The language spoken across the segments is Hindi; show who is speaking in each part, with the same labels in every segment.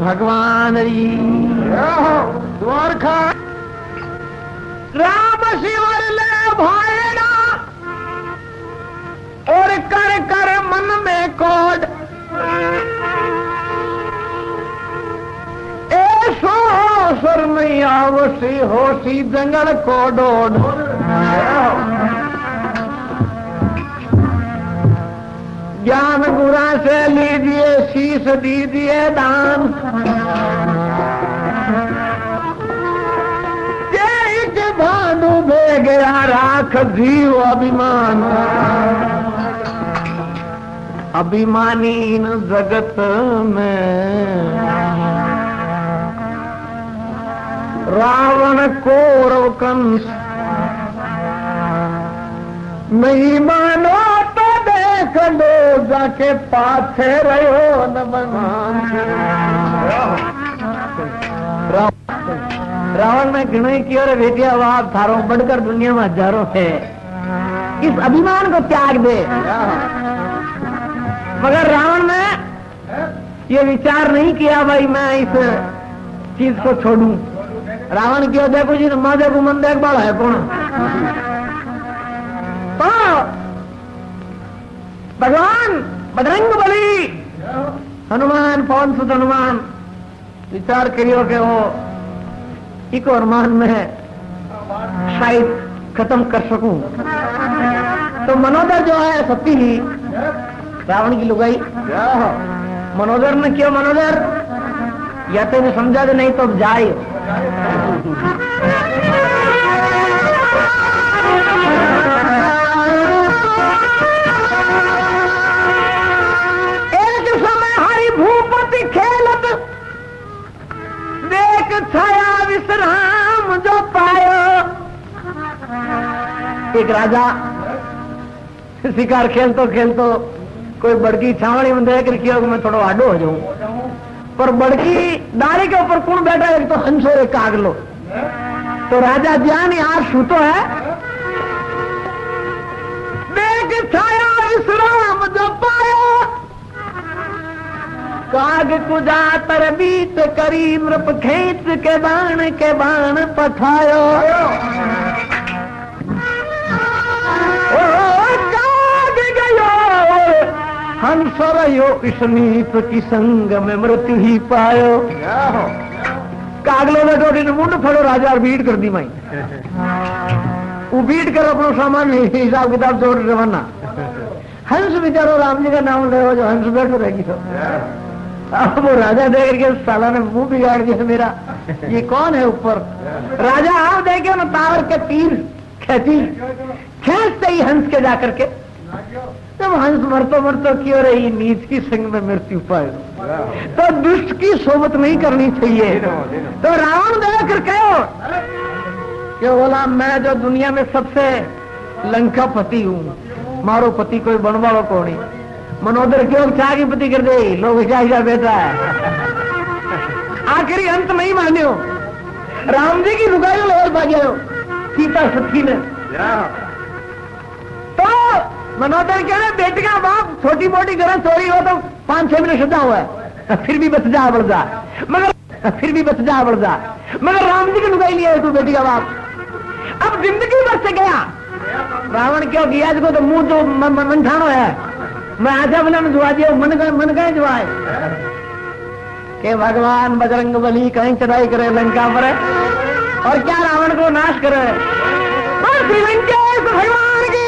Speaker 1: भगवान जी द्वारका राम शिवर ले भाईड़ा और कर कर मन में कोड ऐसो सुर नहीं आवसी होसी जंगल को डोड ज्ञान गुरा से लीजिए शीश दीजिए दान के भानु दे गया राख जीव अभिमान अभिमानी इन जगत में रावण कौरव कंस नहीं मानो तो देख लो जाके पाछे रहो न भगवान। रावण ने घृणा की और बेटिया बाप थारों बढ़कर दुनिया में हजारों है, इस अभिमान को त्याग दे। मगर रावण ने ये विचार नहीं किया भाई मैं इस चीज को छोड़ूं। रावण क्यों देखो जी माँ देखो मन देख बाल है कौन तो भगवान बजरंग बली हनुमान पवन सुत हनुमान विचार करियो के वो एक और मान में शायद खत्म कर सकूं। तो मनोदर जो है सती ही रावण की लुगाई मनोदर ने क्यों मनोदर या तो समझा दे नहीं तो जाए। एक समय हरि भूपति खेलत देख छाया विश्राम जो पायो। एक राजा शिकार खेलतो खेलतो कोई बड़की छावनी में देख रखी हो मैं थोड़ा आडो हो जाऊं, पर बड़की डाली के ऊपर कौन बैठा है? एक तो हंस और एक कागलो। तो राजा ज्ञान यार छूतो है देख छाया विश्राम जो पायो। काग कुजा तर बीत करी मृप खेत के बाण पठायो। काग गयो हंस रहो इसनीत की संग में मृत्यु ही पायो। कागलो ने डोरी ने मुंड फड़ो राजा और बीट कर दी माई वो बीट कर अपना सामान हिसाब किताब जोड़ रवाना। हंस बिचारो राम जी का नाम ले जो हंस बैठो रहेगी। तो अब वो राजा देख के साला ने मुंह बिगाड़ दिया मेरा, ये कौन है ऊपर? राजा आप देखे ना तावर के तीर खींचते ही हंस के जाकर के जब हंस मरतो क्यों रही नीच की संग में मृत्यु पाए। तो दुष्ट की सोबत नहीं करनी चाहिए। तो रावण देख कर कहो क्यों बोला मैं जो दुनिया में सबसे लंका पति हूँ, मारो पति कोई बनवाड़ो को नहीं। मनोदर क्यों चाह की पति कर दे लोग चाह बैठा है। आखिरी अंत नहीं मान्यो राम जी की लुगाई लोग भाग्य सीता सखी ने। तो मनोदर कह रहे बेटी का बाप छोटी मोटी घर चोरी हो तो 5-6 मिनट सजा हुआ है फिर भी बच जा बढ़ जा, मगर राम जी की लुगाई लिया है तू बेटी का बाप। अब जिंदगी बच से गया रावण क्यों किया इसको तो मुंह जो मनठानो है मैं आजा बना जुआ दिया मन गए जुआए के भगवान बजरंग बली कहीं चढ़ाई करे लंका पर और क्या रावण को नाश करे। और श्रीलंकेश भगवान की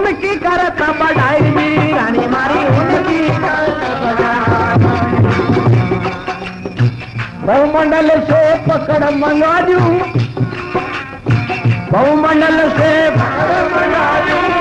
Speaker 1: उनकी करता बढ़ाई मेरी रानी मारी उनकी बहुमंडल से पकड़ मंगा दूं बहुमंडल से पकड़ मंगा दूं